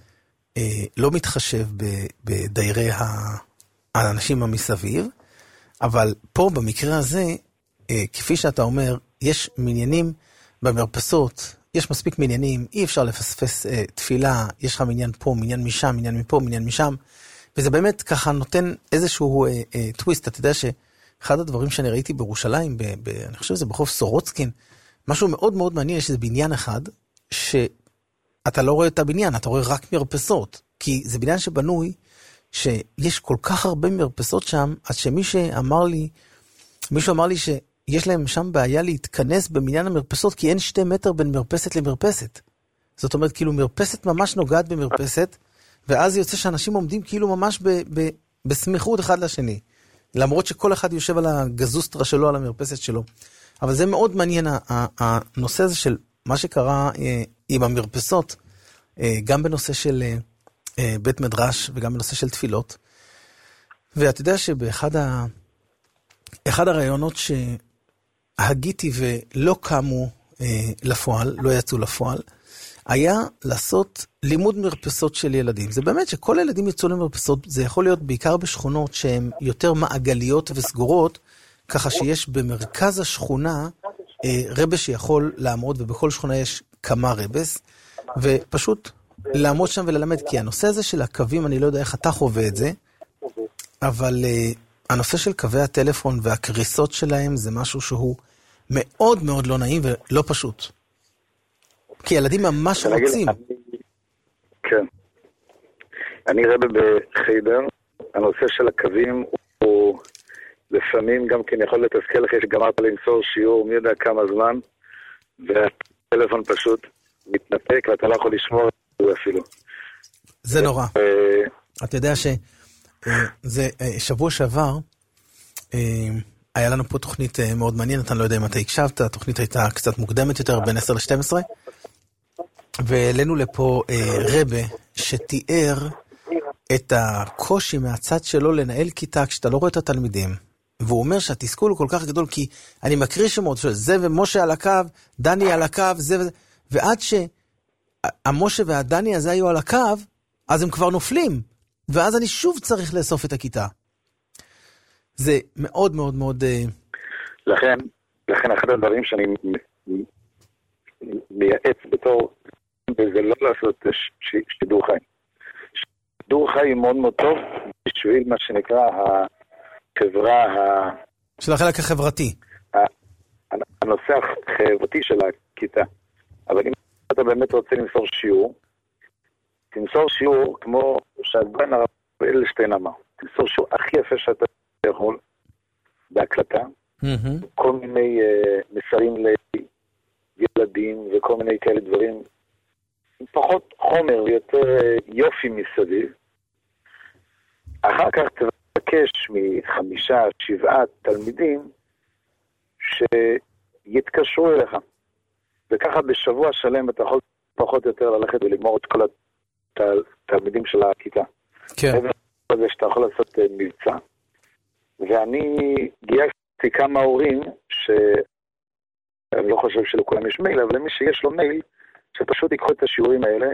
לא מתחשב בדיירי האנשים המסביב, אבל פה במקרה הזה, כפי שאתה אומר, יש מניינים במרפסות, יש מספיק מניינים, אי אפשר לפספס תפילה, יש לך מניין פה, מניין משם, מניין מפה, מניין משם, וזה באמת ככה נותן איזשהו טוויסט. אתה יודע שאחד הדברים שאני ראיתי בירושלים, אני חושב שזה בחוף סורוצקין, משהו מאוד מאוד מעניין, יש איזה בניין אחד, שאתה לא רואה את הבניין, אתה רואה רק מרפסות, כי זה בניין שבנוי, שיש כל כך הרבה מרפסות שם, אז מישהו אמר לי שיש להם שם בעיה להתכנס במניין המרפסות, כי אין 2 מטר בין מרפסת למרפסת. זאת אומרת, כאילו מרפסת ממש נוגעת במרפסת, ואז יוצא שאנשים עומדים כאילו ממש בסמיכות אחד לשני, למרות שכל אחד יושב על הגזוסטרה שלו, על המרפסת שלו. אבל זה מאוד מעניין, הנושא הזה של מה שקרה עם המרפסות, גם בנושא של בית מדרש וגם בנושא של תפילות. ואתה יודע שבאחד הרעיונות שהגיתי ולא קמו לפועל, לא יצאו לפועל, היה לעשות לימוד מרפסות של ילדים. זה באמת שכל הילדים יצאו למרפסות, זה יכול להיות בעיקר בשכונות שהן יותר מעגליות וסגורות, ככה שיש במרכז השכונה רבס שיכול לעמוד, ובכל שכונה יש כמה רבס, ופשוט לעמוד שם וללמד, כי הנושא הזה של הקווים, אני לא יודע איך אתה חווה את זה, אבל הנושא של קווי הטלפון והקריסות שלהם זה משהו שהוא מאוד מאוד לא נעים ולא פשוט. כי ילדים ממש רוצים. כן. אני רבה בחיידר, הנושא של הקווים הוא לפעמים גם כן יכול לתסכל אחרי שגמרת למסור שיעור מי יודע כמה זמן, והטלפון פשוט מתנתק ואתה לא יכול לשמור אפילו. זה נורא. אתה יודע שזה שבוע שעבר היה לנו פה תוכנית מאוד מעניינת, אני לא יודע אם אתה הקשבת, התוכנית הייתה קצת מוקדמת יותר, בין 10 ל-12, והעלינו לפה רבה שתיאר את הקושי מהצד שלו לנהל כיתה כשאתה לא רואה את התלמידים, והוא אומר שהתסכול הוא כל כך גדול, כי אני מקריא שמות של זה ומשה על הקו, דני על הקו, זה וזה, ועד שהמשה והדני הזה היו על הקו, אז הם כבר נופלים, ואז אני שוב צריך לאסוף את הכיתה. זה מאוד מאוד מאוד... לכן אחד הדברים שאני מייעץ בתור, וזה לא לעשות שידור חי. שידור חי הוא מאוד מאוד טוב, בשביל מה שנקרא החברה... של החלק החברתי. הנושא החברתי של הכיתה. אבל אם אתה באמת רוצה למסור שיעור, תמסור שיעור כמו שהגבן הרב אלשטיין אמר. תמסור שיעור הכי יפה שאתה יכול בהקלטה. כל מיני מסרים לילדים וכל מיני כאלה דברים. פחות חומר ויותר יופי מסביב. אחר כך תבקש 5-7 תלמידים שיתקשרו אליך. וככה בשבוע שלם אתה יכול פחות או יותר ללכת ולגמור את כל התלמידים של הכיתה. כן. זה שאתה יכול לעשות מבצע. ואני גייסתי כמה הורים שאני לא חושב שלכולם יש מייל, אבל למי שיש לו מייל, שפשוט ייקחו את השיעורים האלה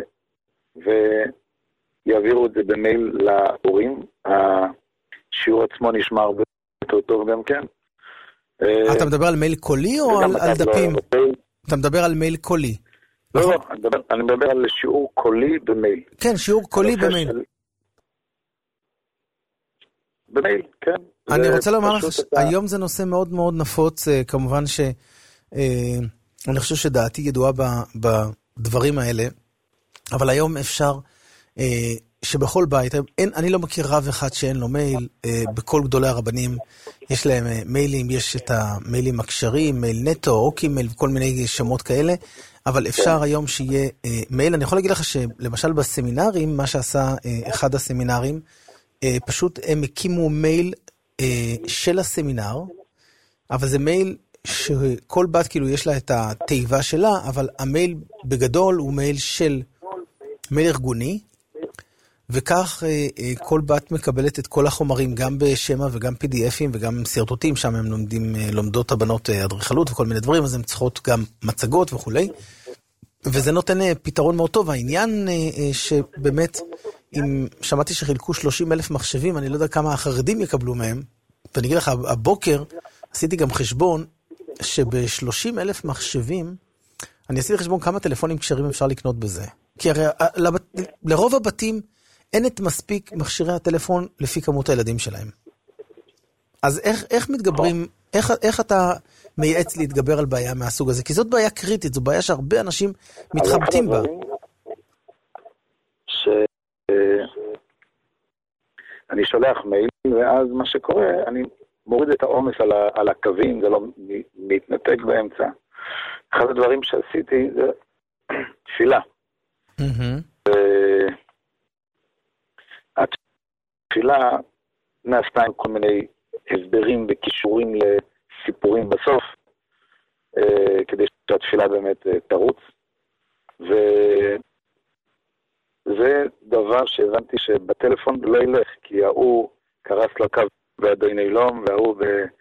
ויעבירו את זה במייל להורים. השיעור עצמו נשמע הרבה יותר טוב גם כן. אתה מדבר על מייל קולי או על דפים? אתה מדבר על מייל קולי. לא, אני מדבר על שיעור קולי במייל. כן, שיעור קולי במייל. במייל, כן. אני רוצה לומר לך, היום זה נושא מאוד מאוד נפוץ, כמובן אני חושב שדעתי ידועה בדברים האלה, אבל היום אפשר שבכל בית, אני לא מכיר רב אחד שאין לו מייל, בכל גדולי הרבנים יש להם מיילים, יש את המיילים הקשרים, מייל נטו, אוקימייל וכל מיני שמות כאלה, אבל אפשר היום שיהיה מייל. אני יכול להגיד לך שלמשל בסמינרים, מה שעשה אחד הסמינרים, פשוט הם הקימו מייל של הסמינר, אבל זה מייל שכל בת כאילו יש לה את התיבה שלה, אבל המייל בגדול הוא מייל של מייל ארגוני, וכך כל בת מקבלת את כל החומרים, גם בשמה וגם PDFים וגם סרטוטים, שם הם לומדות הבנות אדריכלות וכל מיני דברים, אז הן צריכות גם מצגות וכולי, וזה נותן פתרון מאוד טוב. העניין שבאמת, אם שמעתי שחילקו 30,000 מחשבים, אני לא יודע כמה החרדים יקבלו מהם, ואני אגיד לך, הבוקר עשיתי גם חשבון, שב-30,000 מחשבים, אני עשיתי חשבון כמה טלפונים כשרים אפשר לקנות בזה. כי הרי לרוב הבתים אין את מספיק מכשירי הטלפון לפי כמות הילדים שלהם. אז איך מתגברים, איך אתה מייעץ להתגבר על בעיה מהסוג הזה? כי זאת בעיה קריטית, זו בעיה שהרבה אנשים מתחבטים בה. אני שולח מייל, ואז מה שקורה, אני מוריד את העומס על הקווים, זה לא מתנתק באמצע. אחד הדברים שעשיתי זה תפילה. התפילה נעשתה עם כל מיני הסברים וקישורים לסיפורים בסוף, כדי שהתפילה באמת תרוץ. וזה דבר שהבנתי שבטלפון לא ילך, כי ההוא קרס לקו בעדי נילום, וההוא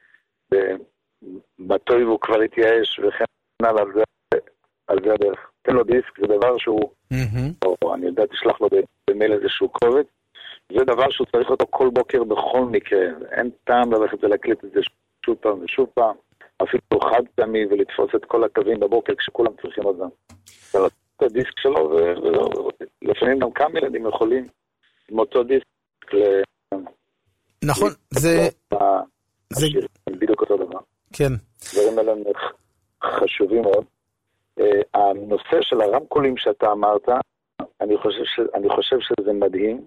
בטוי והוא כבר התייאש, וכן על זה הדרך. תן לו דיסק, זה דבר שהוא, או אני יודע, תשלח לו במייל איזשהו קובץ, זה דבר שהוא צריך אותו כל בוקר בכל מקרה. אין טעם ללכת ולהקליט את זה שוב פעם ושוב פעם, אפילו חד פעמי, ולתפוס את כל הקווים בבוקר כשכולם צריכים אותם. את הדיסק שלו, ולפעמים גם כמה ילדים יכולים עם אותו דיסק נכון, זה בדיוק אותו דבר. כן. דברים האלה חשובים מאוד. הנושא של הרמקולים שאתה אמרת, אני חושב שזה מדהים,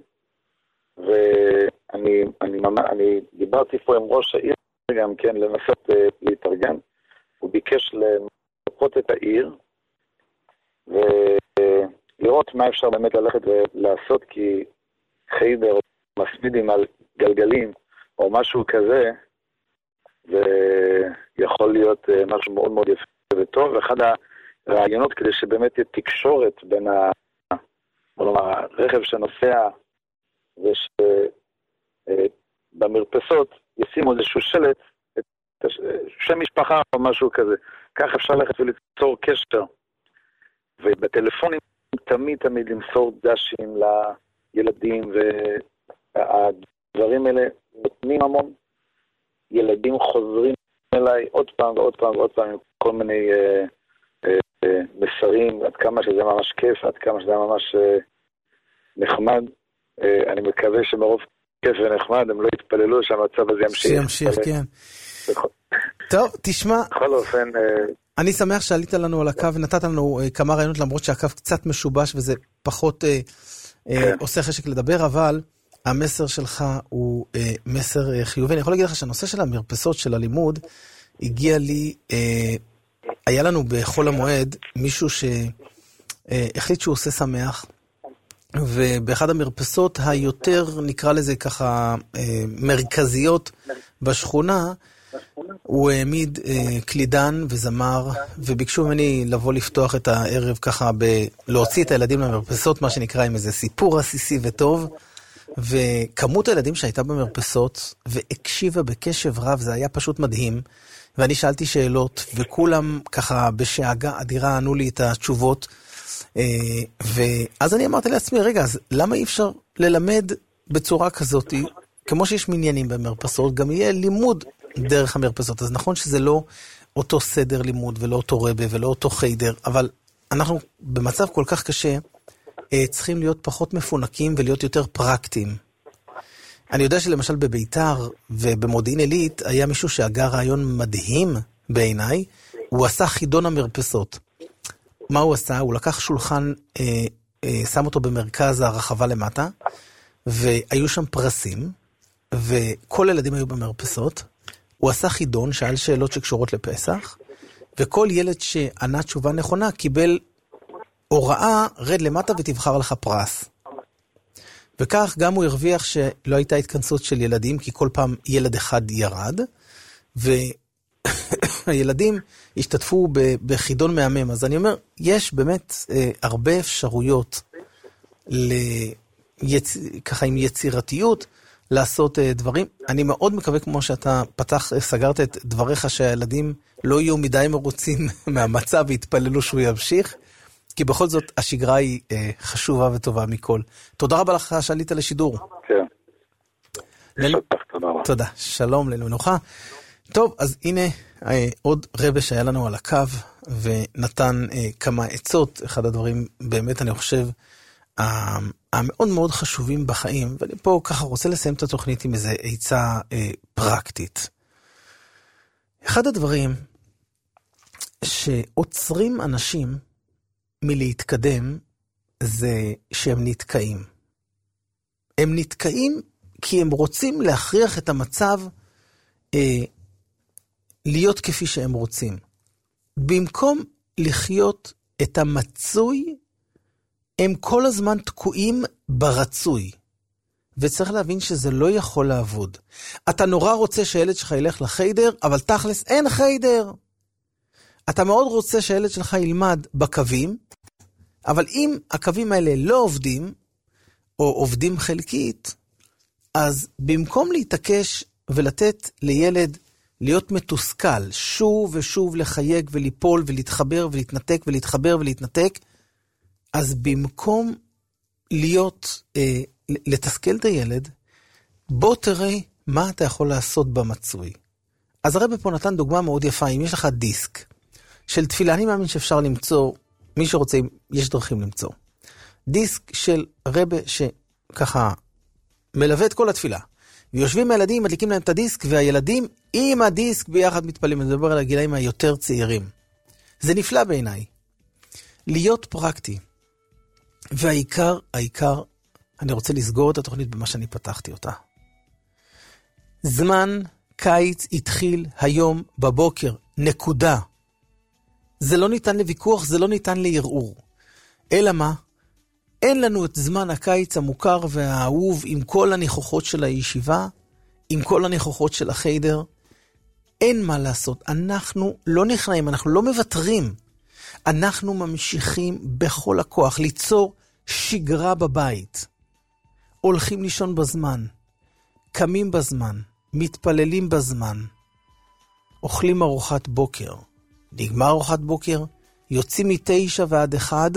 ואני דיברתי פה עם ראש העיר גם כן לנסות להתארגן. הוא ביקש למפות את העיר ולראות מה אפשר באמת ללכת ולעשות, כי חיידר מסמידים על גלגלים או משהו כזה, ויכול להיות משהו מאוד מאוד יפה וטוב. ואחד הרעיונות כדי שבאמת יהיה תקשורת בין הרכב שנוסע, ושבמרפסות ישימו איזשהו שלט, שם משפחה או משהו כזה. כך אפשר ללכת וליצור קשר. ובטלפונים תמיד למסור דשים לילדים, והדברים האלה נותנים המון. ילדים חוזרים אליי עוד פעם ועוד פעם ועוד פעם עם כל מיני מסרים, עד כמה שזה ממש כיף, עד כמה שזה ממש נחמד. אני מקווה שמרוב כיף ונחמד הם לא יתפללו שהמצב הזה ימשיך, כן. טוב, תשמע, בכל אופן, אני שמח שעלית לנו על הקו ונתת לנו כמה רעיונות, למרות שהקו קצת משובש וזה פחות עושה חשק לדבר, אבל המסר שלך הוא מסר חיובי. אני יכול להגיד לך שהנושא של המרפסות של הלימוד הגיע לי, היה לנו בחול המועד מישהו שהחליט שהוא עושה שמח, ובאחד המרפסות היותר, נקרא לזה ככה, מרכזיות בשכונה, הוא העמיד קלידן וזמר, וביקשו ממני לבוא לפתוח את הערב ככה, להוציא את הילדים למרפסות, מה שנקרא עם איזה סיפור עסיסי וטוב, וכמות הילדים שהייתה במרפסות, והקשיבה בקשב רב, זה היה פשוט מדהים, ואני שאלתי שאלות, וכולם ככה בשאגה אדירה ענו לי את התשובות, ואז אני אמרתי לעצמי, רגע, אז למה אי אפשר ללמד בצורה כזאת, כמו שיש מניינים במרפסות, גם יהיה לימוד דרך המרפסות. אז נכון שזה לא אותו סדר לימוד, ולא אותו רבה, ולא אותו חיידר, אבל אנחנו במצב כל כך קשה, צריכים להיות פחות מפונקים, ולהיות יותר פרקטיים. אני יודע שלמשל בביתר, ובמודיעין עילית, היה מישהו שהגה רעיון מדהים בעיניי, הוא עשה חידון המרפסות. מה הוא עשה? הוא לקח שולחן שם אותו במרכז הרחבה למטה, והיו שם פרסים, וכל הילדים היו במרפסות. הוא עשה חידון, שאל שאלות שקשורות לפסח, וכל ילד שענה תשובה נכונה קיבל הוראה, רד למטה ותבחר לך פרס. וכך גם הוא הרוויח שלא הייתה התכנסות של ילדים, כי כל פעם ילד אחד ירד, והילדים השתתפו בחידון מהמם. אז אני אומר, יש באמת הרבה אפשרויות ככה עם יצירתיות לעשות דברים. אני מאוד מקווה, כמו שאתה סגרת את דבריך, שהילדים לא יהיו מדי מרוצים מהמצב והתפללו שהוא ימשיך, כי בכל זאת השגרה היא חשובה וטובה מכל. תודה רבה לך שעלית לשידור. כן. תודה. שלום למנוחה. טוב, אז הנה עוד רבי שהיה לנו על הקו ונתן כמה עצות. אחד הדברים באמת אני חושב המאוד מאוד חשובים בחיים, ואני פה ככה רוצה לסיים את התוכנית עם איזו עצה פרקטית. אחד הדברים שעוצרים אנשים מלהתקדם זה שהם נתקעים. הם נתקעים כי הם רוצים להכריח את המצב להיות כפי שהם רוצים. במקום לחיות את המצוי, הם כל הזמן תקועים ברצוי. וצריך להבין שזה לא יכול לעבוד. אתה נורא רוצה שהילד שלך ילך לחיידר, אבל תכלס אין חיידר. אתה מאוד רוצה שהילד שלך ילמד בקווים, אבל אם הקווים האלה לא עובדים, או עובדים חלקית, אז במקום להתעקש ולתת לילד להיות מתוסכל, שוב ושוב לחייג וליפול ולהתחבר ולהתנתק ולהתחבר ולהתנתק, אז במקום לתסכל את הילד, בוא תראה מה אתה יכול לעשות במצוי. אז הרב פה נתן דוגמה מאוד יפה. אם יש לך דיסק של תפילה, אני מאמין שאפשר למצוא, מי שרוצה, יש דרכים למצוא. דיסק של רב שככה מלווה את כל התפילה. ויושבים הילדים, מדליקים להם את הדיסק, והילדים עם הדיסק ביחד מתפלים. אני מדבר על הגילאים היותר צעירים. זה נפלא בעיניי. להיות פרקטי. והעיקר, אני רוצה לסגור את התוכנית במה שאני פתחתי אותה. זמן קיץ התחיל היום בבוקר. נקודה. זה לא ניתן לוויכוח, זה לא ניתן לערעור. אלא מה? אין לנו את זמן הקיץ המוכר והאהוב עם כל הניחוחות של הישיבה, עם כל הניחוחות של החיידר. אין מה לעשות. אנחנו לא נכנעים, אנחנו לא מוותרים. אנחנו ממשיכים בכל הכוח ליצור שגרה בבית. הולכים לישון בזמן, קמים בזמן, מתפללים בזמן, אוכלים ארוחת בוקר. נגמר ארוחת בוקר, יוצאים 9 ועד 1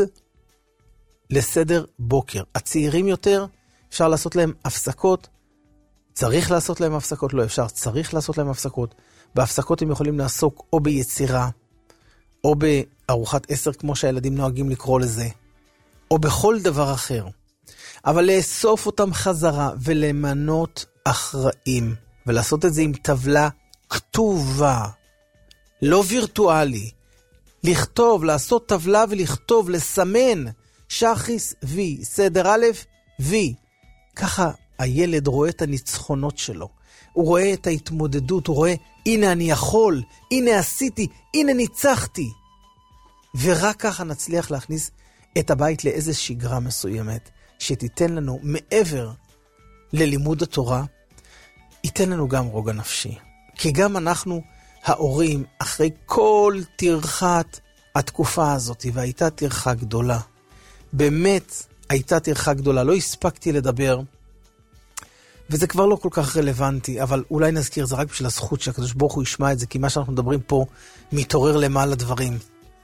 לסדר בוקר. הצעירים יותר, אפשר לעשות להם הפסקות. צריך לעשות להם הפסקות, לא אפשר, צריך לעשות להם הפסקות. בהפסקות הם יכולים לעסוק או ביצירה, או בארוחת 10 כמו שהילדים נוהגים לקרוא לזה, או בכל דבר אחר. אבל לאסוף אותם חזרה ולמנות אחראים, ולעשות את זה עם טבלה כתובה, לא וירטואלי. לכתוב, לעשות טבלה ולכתוב, לסמן, שחיס וי, סדר א' וי. ככה הילד רואה את הניצחונות שלו. הוא רואה את ההתמודדות, הוא רואה, הנה אני יכול, הנה עשיתי, הנה ניצחתי. ורק ככה נצליח להכניס את הבית לאיזו שגרה מסוימת, שתיתן לנו מעבר ללימוד התורה, ייתן לנו גם רוגע נפשי. כי גם אנחנו, ההורים, אחרי כל תרחת התקופה הזאת, והייתה תרחה גדולה, באמת הייתה תרחה גדולה, לא הספקתי לדבר, וזה כבר לא כל כך רלוונטי, אבל אולי נזכיר, זה רק בשביל הזכות שהקדוש ברוך הוא ישמע את זה, כי מה שאנחנו מדברים פה מתעורר למעלה דברים.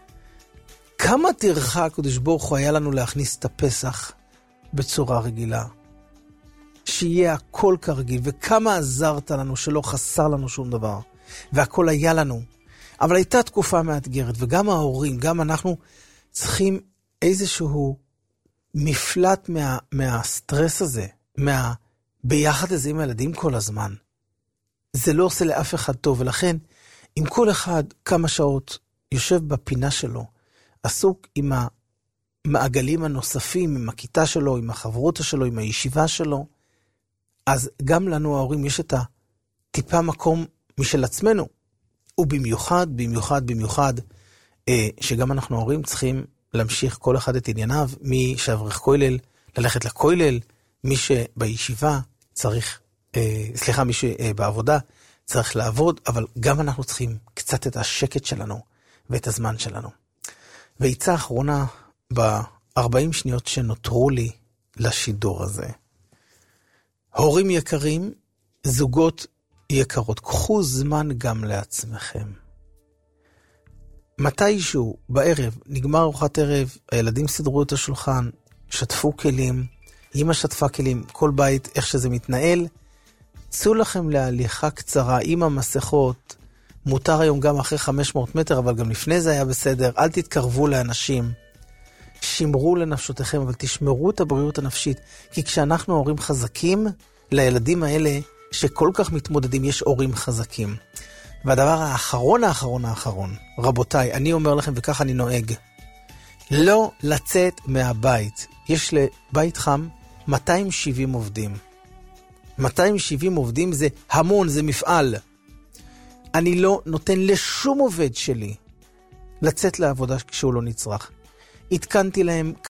כמה תרחה הקדוש ברוך הוא היה לנו להכניס את הפסח בצורה רגילה, שיהיה הכל כרגיל, וכמה עזרת לנו שלא חסר לנו שום דבר, והכל היה לנו. אבל הייתה תקופה מאתגרת, וגם ההורים, גם אנחנו צריכים איזשהו מפלט מהסטרס הזה, ביחד הזה עם הילדים כל הזמן. זה לא עושה לאף אחד טוב, ולכן אם כל אחד כמה שעות יושב בפינה שלו, עסוק עם המעגלים הנוספים, עם הכיתה שלו, עם החברותה שלו, עם הישיבה שלו, אז גם לנו ההורים יש את הטיפה מקום משל עצמנו, ובמיוחד, במיוחד, שגם אנחנו ההורים צריכים להמשיך כל אחד את ענייניו, מי שאברך כולל, ללכת לכולל, מי שבישיבה צריך, מי שבעבודה צריך לעבוד, אבל גם אנחנו צריכים קצת את השקט שלנו, ואת הזמן שלנו. ועיצה האחרונה, ב-40 שניות שנותרו לי לשידור הזה. הורים יקרים, זוגות יקרות, קחו זמן גם לעצמכם. מתישהו בערב, נגמר ארוחת ערב, הילדים סידרו את השולחן, שטפו כלים, אמא שטפה כלים, כל בית, איך שזה מתנהל, צאו לכם להליכה קצרה עם המסכות, מותר היום גם אחרי 500 מטר, אבל גם לפני זה היה בסדר, אל תתקרבו לאנשים, שמרו לנפשותיכם, אבל תשמרו את הבריאות הנפשית, כי כשאנחנו הורים חזקים, לילדים האלה שכל כך מתמודדים, יש הורים חזקים. והדבר האחרון, רבותיי, אני אומר לכם וכך אני נוהג, לא לצאת מהבית. יש לבית חם 270 עובדים. 270 עובדים זה המון, זה מפעל. אני לא נותן לשום עובד שלי לצאת לעבודה כשהוא לא נצרך. התקנתי להם